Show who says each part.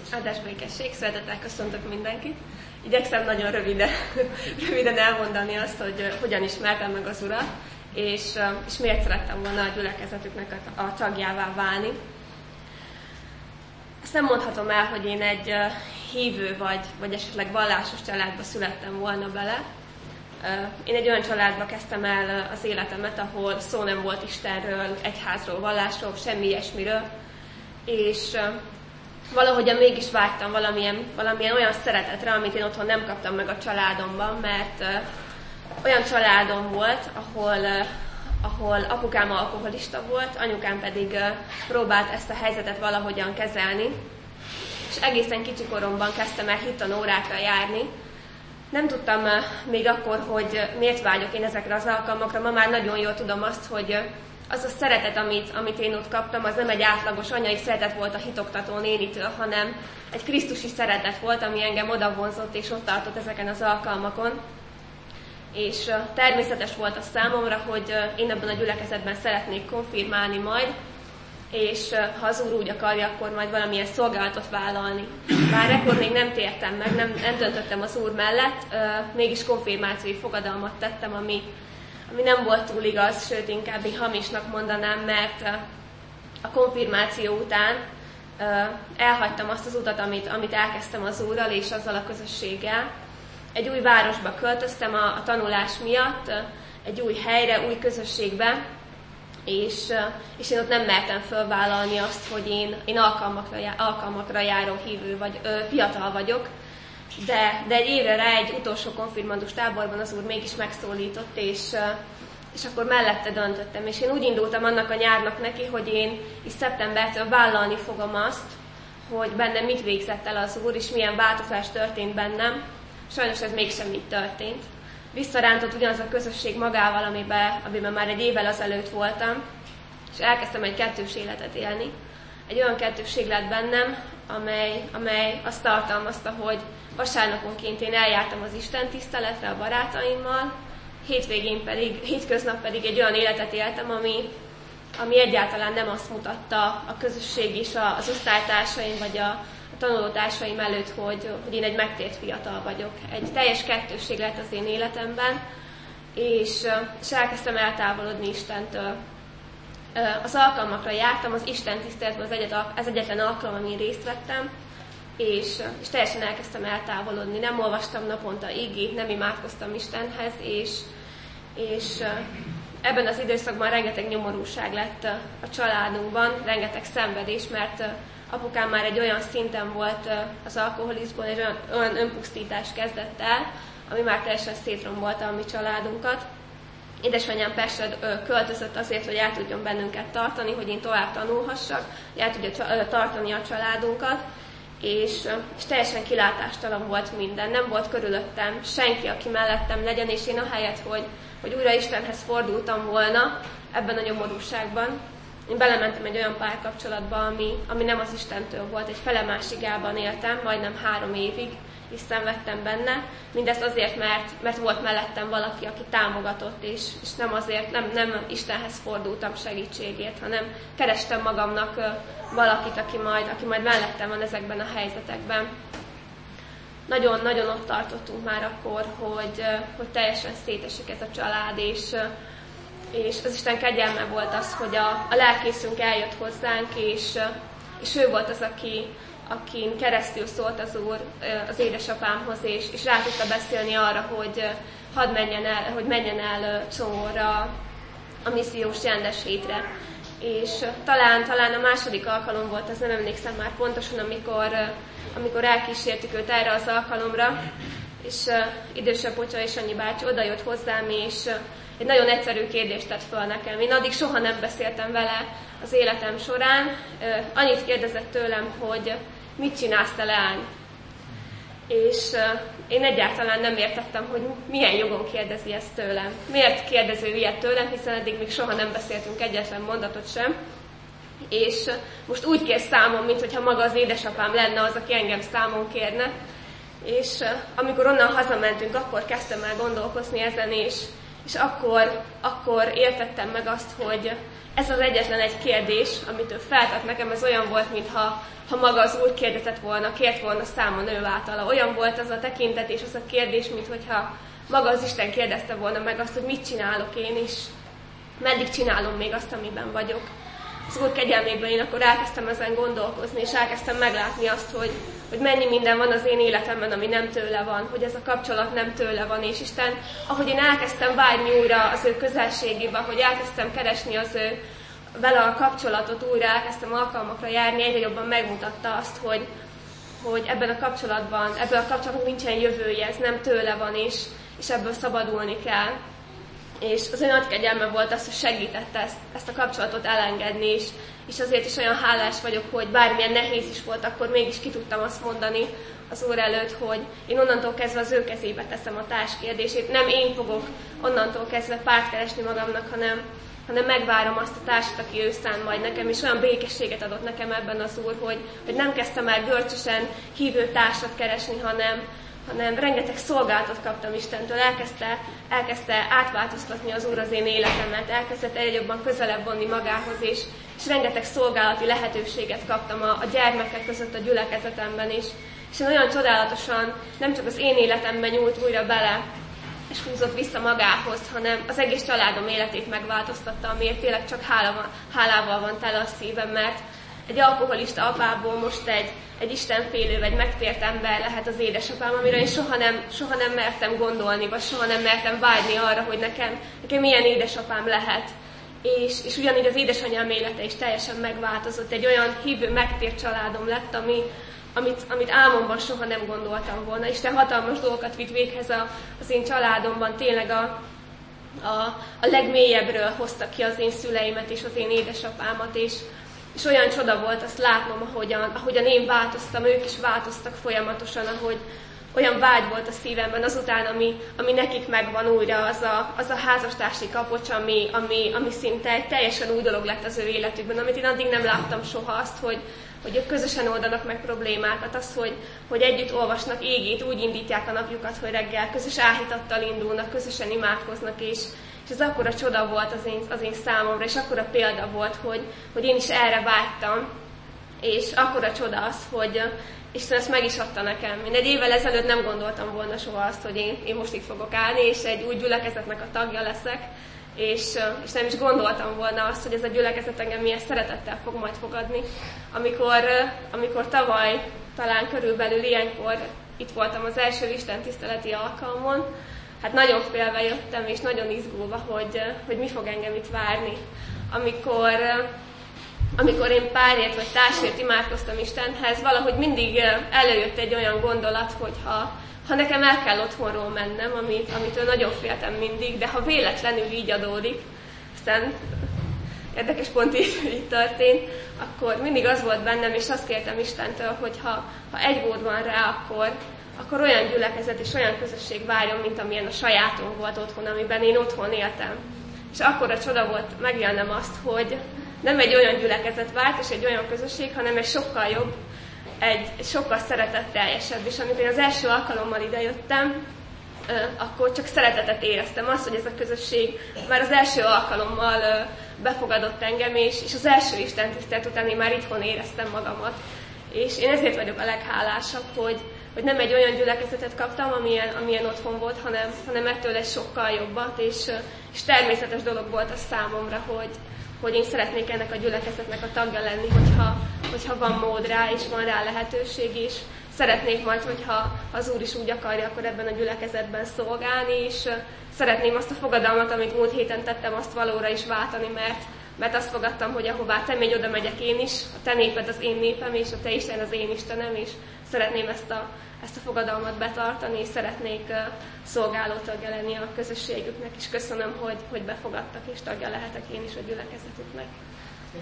Speaker 1: Áldás békesség, szeretettel köszöntök mindenkit. Igyekszem nagyon röviden elmondani azt, hogy hogyan ismertem meg az Urat, és miért szerettem volna a gyülekezetüknek a tagjává válni. Ezt nem mondhatom el, hogy én egy hívő vagy esetleg vallásos családba születtem volna bele. Én egy olyan családba kezdtem el az életemet, ahol szó nem volt Istenről, egyházról, vallásról, semmi ilyesmiről, és valahogyan mégis vágytam valamilyen olyan szeretetre, amit én otthon nem kaptam meg a családomban, mert olyan családom volt, ahol apukám alkoholista volt, anyukám pedig próbált ezt a helyzetet valahogyan kezelni, és egészen kicsi koromban kezdtem el hittanórákra járni. Nem tudtam még akkor, hogy miért vágyok én ezekre az alkalmakra. Ma már nagyon jól tudom azt, hogy az a szeretet, amit én ott kaptam, az nem egy átlagos anyai szeretet volt a hitoktató nénitől, hanem egy krisztusi szeretet volt, ami engem odavonzott és ott tartott ezeken az alkalmakon. És természetes volt a számomra, hogy én ebben a gyülekezetben szeretnék konfirmálni majd, és ha az Úr úgy akarja, akkor majd valamilyen szolgálatot vállalni. Bár ekkor még nem tértem meg, nem döntöttem az Úr mellett, mégis konfirmációi fogadalmat tettem, ami nem volt túl igaz, sőt inkább én hamisnak mondanám, mert a konfirmáció után elhagytam azt az utat, amit elkezdtem az Úrral és azzal a közösséggel. Egy új városba költöztem a tanulás miatt, egy új helyre, új közösségbe, és én ott nem mertem fölvállalni azt, hogy én alkalmakra járó hívő vagy fiatal vagyok, de egy évre rá egy utolsó konfirmandus táborban az Úr mégis megszólított, és akkor mellette döntöttem. És én úgy indultam annak a nyárnak neki, hogy én is szeptembertől vállalni fogom azt, hogy bennem mit végzett el az Úr, és milyen változás történt bennem. Sajnos ez mégsem így történt. Visszarántott ugyanaz a közösség magával, amiben már egy évvel azelőtt voltam, és elkezdtem egy kettős életet élni. Egy olyan kettősség lett bennem, amely azt tartalmazta, hogy vasárnaponként én eljártam az Isten tiszteletre a barátaimmal, hétköznap pedig egy olyan életet éltem, ami egyáltalán nem azt mutatta a közösség és az osztálytársaim vagy a tanulótársaim előtt, hogy én egy megtért fiatal vagyok. Egy teljes kettősség lett az én életemben, és elkezdtem eltávolodni Istentől. Az alkalmakra jártam, az Isten tiszteletben az egyetlen alkalom, amin részt vettem, és teljesen elkezdtem eltávolodni. Nem olvastam naponta igét, nem imádkoztam Istenhez, és ebben az időszakban rengeteg nyomorúság lett a családunkban, rengeteg szenvedés, mert apukám már egy olyan szinten volt az alkoholizmusban, egy olyan önpusztítást kezdett el, ami már teljesen szétrombolta a mi családunkat. Édesanyám persze költözött azért, hogy el tudjon bennünket tartani, hogy én tovább tanulhassak, hogy el tudja tartani a családunkat, és teljesen kilátástalan volt minden. Nem volt körülöttem senki, aki mellettem legyen, és én ahelyett, hogy újra Istenhez fordultam volna ebben a nyomorúságban, én belementem egy olyan párkapcsolatba, ami nem az Istentől volt. Egy felemásigában éltem, majdnem 3 évig, és szenvedtem benne. Mindezt azért, mert volt mellettem valaki, aki támogatott, és nem azért, nem Istenhez fordultam segítségért, hanem kerestem magamnak valakit, aki majd mellettem van ezekben a helyzetekben. Nagyon-nagyon ott tartottunk már akkor, hogy teljesen szétesik ez a család, és az Isten kegyelme volt az, hogy a lelkészünk eljött hozzánk, és ő volt az, akin keresztül szólt az Úr az édesapámhoz, és rá tudta beszélni arra, hogy menjen el Csongorra a missziós rendes hétre. És talán a második alkalom volt, az nem emlékszem már pontosan, amikor elkísértük őt erre az alkalomra, és idősebb Bocsa és Annyi bácsi odajött hozzám, és egy nagyon egyszerű kérdést tett föl nekem. Én addig soha nem beszéltem vele az életem során. Annyit kérdezett tőlem, hogy mit csinálsz te, leány? És én egyáltalán nem értettem, hogy milyen jogon kérdezi ezt tőlem. Miért kérdező ilyet tőlem, hiszen eddig még soha nem beszéltünk egyetlen mondatot sem. És most úgy kér számon, mintha maga az édesapám lenne az, aki engem számon kérne. És amikor onnan hazamentünk, akkor kezdtem el gondolkozni ezen, és és akkor értettem meg azt, hogy ez az egyetlen egy kérdés, amit ő feltett nekem, ez olyan volt, mintha maga az Úr kérdezett volna, kért volna számon ő általa. Olyan volt az a tekintet és az a kérdés, mintha maga az Isten kérdezte volna meg azt, hogy mit csinálok én, és meddig csinálom még azt, amiben vagyok. Az Úr kegyelméből én akkor elkezdtem ezen gondolkozni, és elkezdtem meglátni azt, hogy mennyi minden van az én életemben, ami nem tőle van, hogy ez a kapcsolat nem tőle van, és Isten, ahogy én elkezdtem vágyni újra az ő közelségébe, hogy elkezdtem keresni vele a kapcsolatot újra, elkezdtem alkalmakra járni, egyre jobban megmutatta azt, hogy ebből a kapcsolatban nincsen jövője, ez nem tőle van, és ebből szabadulni kell. És az olyan nagy kegyelme volt az, hogy segítette ezt a kapcsolatot elengedni, és azért is olyan hálás vagyok, hogy bármilyen nehéz is volt, akkor mégis ki tudtam azt mondani az Úr előtt, hogy én onnantól kezdve az ő kezébe teszem a társkérdését. Nem én fogok onnantól kezdve párt keresni magamnak, hanem megvárom azt a társat, aki ő szán majd nekem, és olyan békességet adott nekem ebben az Úr, hogy nem kezdtem el görcsösen hívő társat keresni, hanem rengeteg szolgálatot kaptam Istentől, elkezdte átváltoztatni az Úr az én életemet, elkezdett egyre jobban közelebb vonni magához, és rengeteg szolgálati lehetőséget kaptam a gyermekek között a gyülekezetemben is. És olyan csodálatosan nem csak az én életemben nyúlt újra bele, és húzott vissza magához, hanem az egész családom életét megváltoztatta, amiért tényleg csak hálával van tele a szívem, mert egy alkoholista apából most egy istenfélő, vagy megtért ember lehet az édesapám, amire én soha nem mertem gondolni, vagy soha nem mertem vágyni arra, hogy nekem milyen édesapám lehet. És ugyanígy az édesanyám élete is teljesen megváltozott. Egy olyan hívő, megtért családom lett, amit álmomban soha nem gondoltam volna. Isten hatalmas dolgokat vitt véghez az én családomban, tényleg a legmélyebbről hozta ki az én szüleimet és az én édesapámat, és olyan csoda volt azt látnom, ahogyan én változtam, ők is változtak folyamatosan, ahogy olyan vágy volt a szívemben azután, ami nekik megvan újra, az a házastársi kapocs, ami szinte egy teljesen új dolog lett az ő életükben, amit én addig nem láttam soha, azt, hogy ők közösen oldanak meg problémákat, az, hogy együtt olvasnak égét, úgy indítják a napjukat, hogy reggel közös áhítattal indulnak, közösen imádkoznak, és ez akkora csoda volt az én számomra, és akkora példa volt, hogy én is erre vágytam, és akkora csoda az, hogy Isten ezt meg is adta nekem. Én egy évvel ezelőtt nem gondoltam volna soha azt, hogy én most itt fogok állni, és egy új gyülekezetnek a tagja leszek, és nem is gondoltam volna azt, hogy ez a gyülekezet engem milyen szeretettel fog majd fogadni. Amikor tavaly, talán körülbelül ilyenkor itt voltam az első istentiszteleti alkalmon, hát nagyon félve jöttem, és nagyon izgulva, hogy mi fog engem itt várni. Amikor én párért vagy társért imádkoztam Istenhez, valahogy mindig előjött egy olyan gondolat, hogy ha nekem el kell otthonról mennem, amitől nagyon féltem mindig, de ha véletlenül így adódik, aztán érdekes pont így történt, akkor mindig az volt bennem, és azt kértem Istentől, hogy ha egy mód van rá, akkor olyan gyülekezet és olyan közösség várjon, mint amilyen a sajátom volt otthon, amiben én otthon éltem. És akkor a csoda volt megélnem azt, hogy nem egy olyan gyülekezet várt, és egy olyan közösség, hanem egy sokkal jobb, egy sokkal szeretetteljesebb. És amikor én az első alkalommal idejöttem, akkor csak szeretetet éreztem. Azt, hogy ez a közösség már az első alkalommal befogadott engem, és az első istentisztelet után én már itthon éreztem magamat. És én ezért vagyok a leghálásabb, hogy nem egy olyan gyülekezetet kaptam, amilyen otthon volt, hanem ettől egy sokkal jobbat, és természetes dolog volt az számomra, hogy én szeretnék ennek a gyülekezetnek a tagja lenni, hogyha van mód rá, és van rá lehetőség, és szeretnék majd, hogyha az Úr is úgy akarja, akkor ebben a gyülekezetben szolgálni, és szeretném azt a fogadalmat, amit múlt héten tettem, azt valóra is váltani, mert azt fogadtam, hogy ahová te mégy, oda megyek én is, a te néped az én népem, és a te Isten az én Istenem, és szeretném ezt a fogadalmat betartani, és szeretnék szolgáló tagja lenni a közösségüknek, és köszönöm, hogy befogadtak, és tagja lehetek én is a gyülekezetüknek.